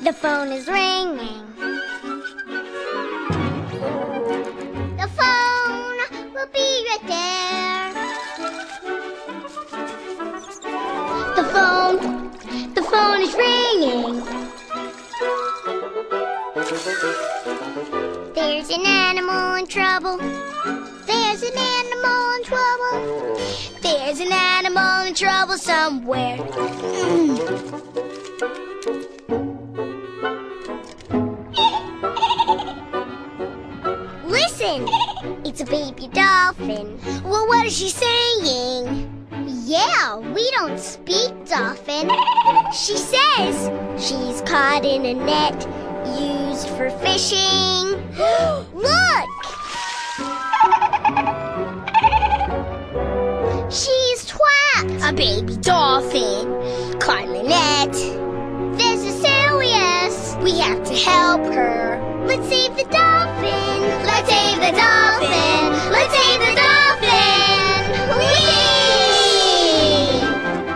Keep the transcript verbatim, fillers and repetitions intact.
The phone is ringing. The phone will be right there. The phone, the phone is ringing. There's an animal in trouble. There's an animal in trouble. There's an animal in trouble somewhere. Mm. Listen, it's a baby dolphin. Well, what is she saying? Yeah, we don't speak dolphin. She says she's caught in a net used for fishing. Look! She's trapped. A baby dolphin caught in a net. This is serious. We have to help her. Let's save the dolphin.